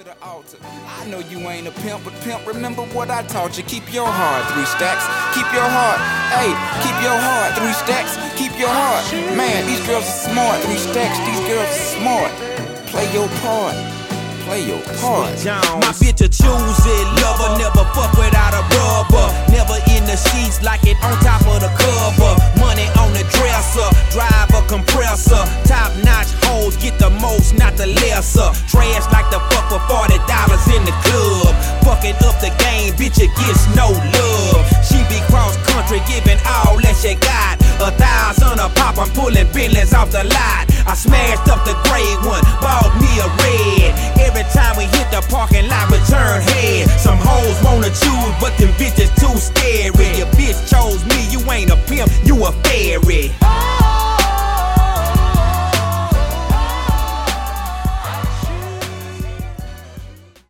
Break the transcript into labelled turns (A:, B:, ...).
A: to the altar. I know you ain't a pimp, but pimp, remember what I taught you. Keep your heart, 3 stacks. Keep your heart, hey, keep your heart, 3 stacks. Keep your heart. Man, these girls are smart, 3 stacks. These girls are smart. Play your part. Play your part.
B: My bitch a choosy lover, never fuck without a rubber. Never in the sheets like it on top of the cover. Money on the dresser, drive a compressor. Top notch hoes get the most, not the lesser. Trash like the fuck for $40 in the club. Fucking up the game, bitch, it gets no love. She be cross country, giving all that she got. 1,000 a pop, I'm pulling Bentleys off the lot. I smashed up the gray one, bought me a red. Every time we hit the parking lot, we turn head. Some hoes wanna choose, but them bitches too scary.